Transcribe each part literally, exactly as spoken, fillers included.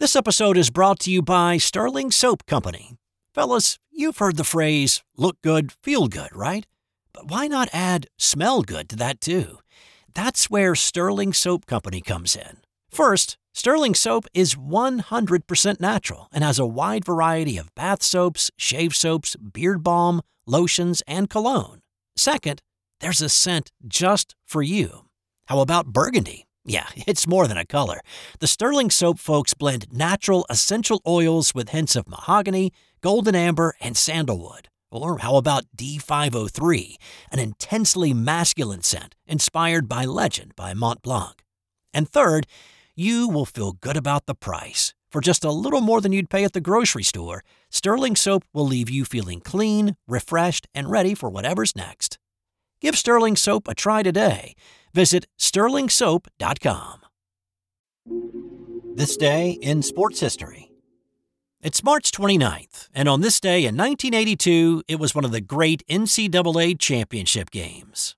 This episode is brought to you by Sterling Soap Company. Fellas, you've heard the phrase, look good, feel good, right? But why not add smell good to that too? That's where Sterling Soap Company comes in. First, Sterling Soap is one hundred percent natural and has a wide variety of bath soaps, shave soaps, beard balm, lotions, and cologne. Second, there's a scent just for you. How about burgundy? Yeah, it's more than a color. The Sterling Soap folks blend natural essential oils with hints of mahogany, golden amber, and sandalwood. Or how about D five oh three, an intensely masculine scent inspired by Legend by Mont Blanc. And third, you will feel good about the price. For just a little more than you'd pay at the grocery store, Sterling Soap will leave you feeling clean, refreshed, and ready for whatever's next. Give Sterling Soap a try today. Visit sterling soap dot com. This day in sports history. It's March twenty-ninth, and on this day in nineteen eighty-two, it was one of the great N C double A championship games.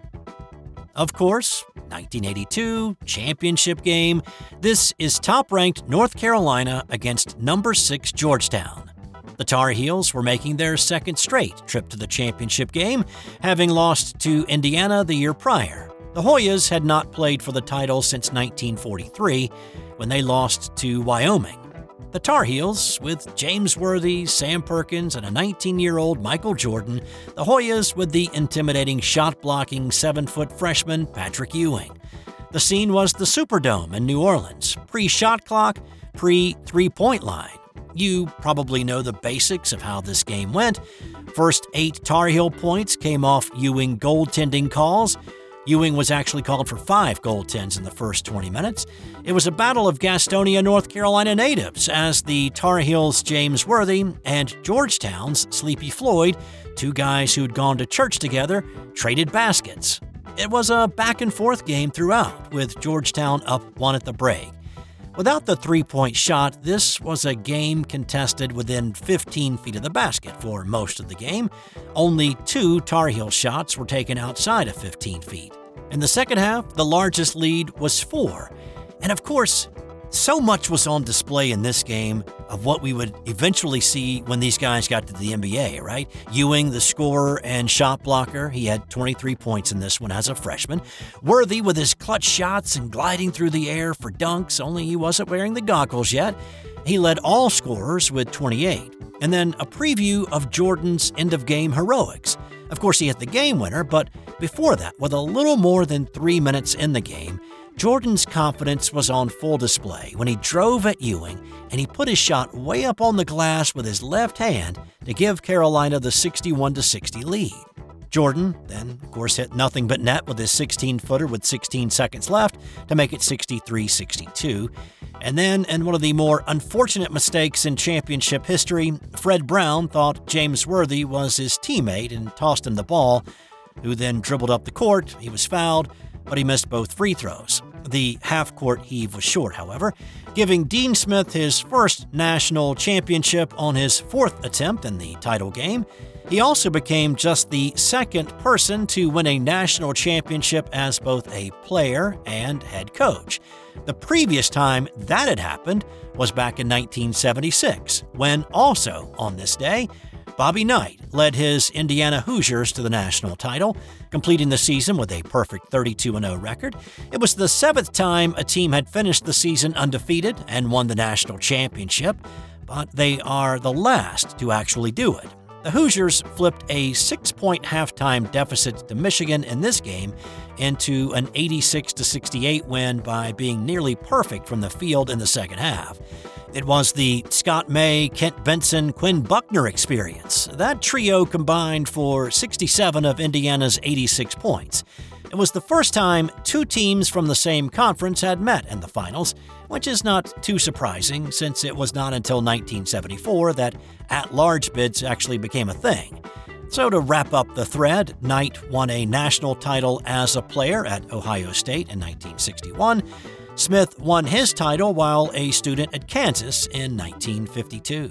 Of course, nineteen eighty-two, championship game. This is top-ranked North Carolina against number six Georgetown. The Tar Heels were making their second straight trip to the championship game, having lost to Indiana the year prior. The Hoyas had not played for the title since nineteen forty-three, when they lost to Wyoming. The Tar Heels, with James Worthy, Sam Perkins, and a nineteen-year-old Michael Jordan. The Hoyas with the intimidating shot-blocking seven-foot freshman Patrick Ewing. The scene was the Superdome in New Orleans, pre-shot clock, pre-three-point line. You probably know the basics of how this game went. First eight Tar Heel points came off Ewing goaltending calls. Ewing was actually called for five goaltends in the first twenty minutes. It was a battle of Gastonia, North Carolina natives as the Tar Heels' James Worthy and Georgetown's Sleepy Floyd, two guys who'd gone to church together, traded baskets. It was a back-and-forth game throughout, with Georgetown up one at the break. Without the three-point shot, this was a game contested within fifteen feet of the basket for most of the game. Only two Tar Heel shots were taken outside of fifteen feet. In the second half, the largest lead was four. And of course, so much was on display in this game of what we would eventually see when these guys got to the N B A, right? Ewing, the scorer and shot blocker, he had twenty-three points in this one as a freshman. Worthy with his clutch shots and gliding through the air for dunks, only he wasn't wearing the goggles yet. He led all scorers with twenty-eight. And then a preview of Jordan's end-of-game heroics. Of course, he hit the game winner, but before that, with a little more than three minutes in the game, Jordan's confidence was on full display when he drove at Ewing and he put his shot way up on the glass with his left hand to give Carolina the sixty-one to sixty lead. Jordan then, of course, hit nothing but net with his sixteen-footer with sixteen seconds left to make it sixty-three sixty-two. And then, in one of the more unfortunate mistakes in championship history, Fred Brown thought James Worthy was his teammate and tossed him the ball, who then dribbled up the court. He was fouled, but he missed both free throws. The half-court heave was short, however, giving Dean Smith his first national championship on his fourth attempt in the title game. He also became just the second person to win a national championship as both a player and head coach. The previous time that had happened was back in nineteen seventy-six, when also on this day, Bobby Knight led his Indiana Hoosiers to the national title, completing the season with a perfect thirty-two and oh record. It was the seventh time a team had finished the season undefeated and won the national championship, but they are the last to actually do it. The Hoosiers flipped a six-point halftime deficit to Michigan in this game into an eighty-six to sixty-eight win by being nearly perfect from the field in the second half. It was the Scott May, Kent Benson, Quinn Buckner experience. That trio combined for sixty-seven of Indiana's eighty-six points. It was the first time two teams from the same conference had met in the finals, which is not too surprising since it was not until nineteen seventy-four that at-large bids actually became a thing. So to wrap up the thread, Knight won a national title as a player at Ohio State in nineteen sixty-one. Smith won his title while a student at Kansas in nineteen fifty-two.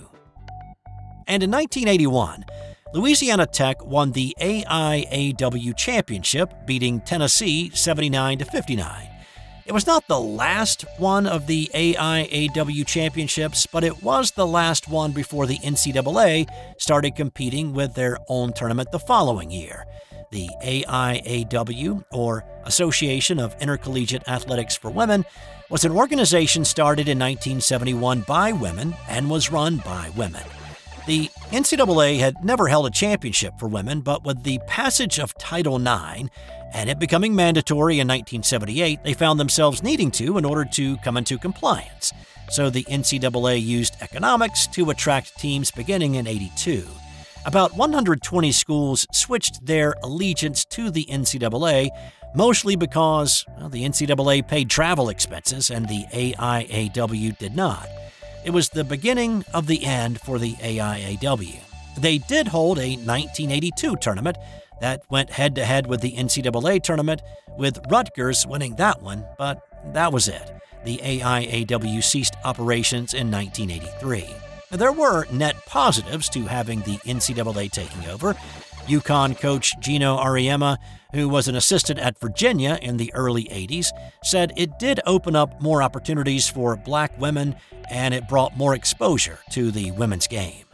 And in nineteen eighty-one, Louisiana Tech won the A I A W championship, beating Tennessee seventy-nine to fifty-nine. It was not the last one of the A I A W championships, but it was the last one before the N C double A started competing with their own tournament the following year. The A I A W, or Association of Intercollegiate Athletics for Women, was an organization started in nineteen seventy-one by women and was run by women. The N C double A had never held a championship for women, but with the passage of Title nine and it becoming mandatory in nineteen seventy-eight, they found themselves needing to in order to come into compliance. So the N C double A used economics to attract teams beginning in eighty-two. About one hundred twenty schools switched their allegiance to the N C double A, mostly because well, the N C double A paid travel expenses and the A I A W did not. It was the beginning of the end for the A I A W. They did hold a nineteen eighty-two tournament that went head-to-head with the N C double A tournament, with Rutgers winning that one, but that was it. The A I A W ceased operations in nineteen eighty-three. There were net positives to having the N C double A taking over. UConn coach Gino Auriemma, who was an assistant at Virginia in the early eighties, said it did open up more opportunities for black women and it brought more exposure to the women's game.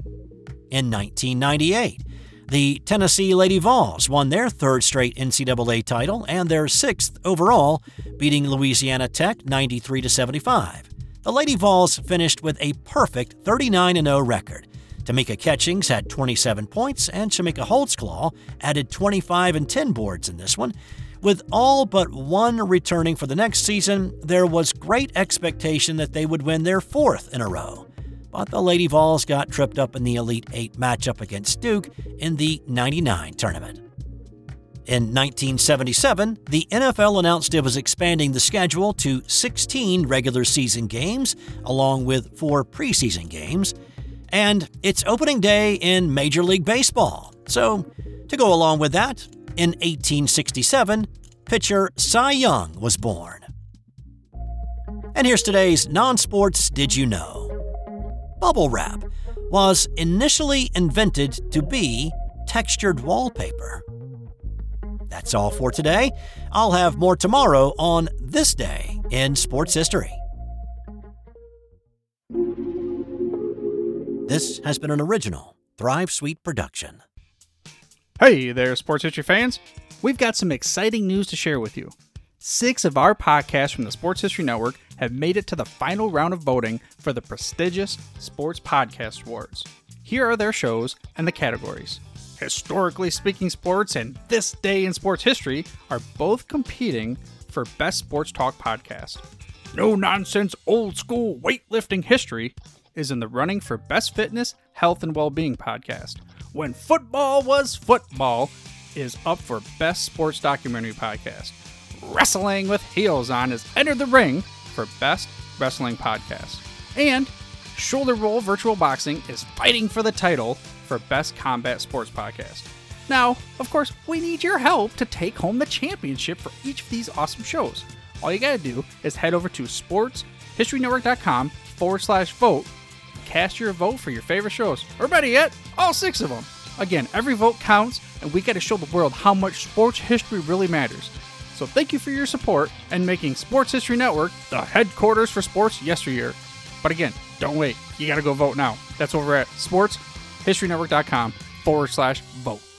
In nineteen ninety-eight, the Tennessee Lady Vols won their third straight N C double A title and their sixth overall, beating Louisiana Tech ninety-three to seventy-five. The Lady Vols finished with a perfect thirty-nine and oh record. Tamika Catchings had twenty-seven points, and Shamika Holtzclaw added twenty-five and ten boards in this one. With all but one returning for the next season, there was great expectation that they would win their fourth in a row. But the Lady Vols got tripped up in the Elite Eight matchup against Duke in the ninety-nine tournament. In nineteen seventy-seven, the N F L announced it was expanding the schedule to sixteen regular season games, along with four preseason games, and it's opening day in Major League Baseball. So, to go along with that, in eighteen sixty-seven, pitcher Cy Young was born. And here's today's non-sports Did You Know? Bubble wrap was initially invented to be textured wallpaper. That's all for today. I'll have more tomorrow on This Day in Sports History. This has been an original Thrive Suite production. Hey there, sports history fans. We've got some exciting news to share with you. Six of our podcasts from the Sports History Network have made it to the final round of voting for the prestigious Sports Podcast Awards. Here are their shows and the categories. Historically Speaking Sports and This Day in Sports History are both competing for Best Sports Talk Podcast. No Nonsense Old School Weightlifting History is in the running for Best Fitness, Health, and Wellbeing Podcast. When Football Was Football is up for Best Sports Documentary Podcast. Wrestling with Heels On has entered the ring for Best Wrestling Podcast. And Shoulder Roll Virtual Boxing is fighting for the title for Best Combat Sports Podcast. Now, of course, we need your help to take home the championship for each of these awesome shows. All you gotta do is head over to sportshistorynetwork.com forward slash vote. Cast your vote for your favorite shows, or better yet, all six of them. Again, every vote counts, and we gotta show the world how much sports history really matters. So thank you for your support and making Sports History Network the headquarters for sports yesteryear. But again, don't wait. You gotta go vote now. That's over at sportshistorynetwork.com forward slash vote.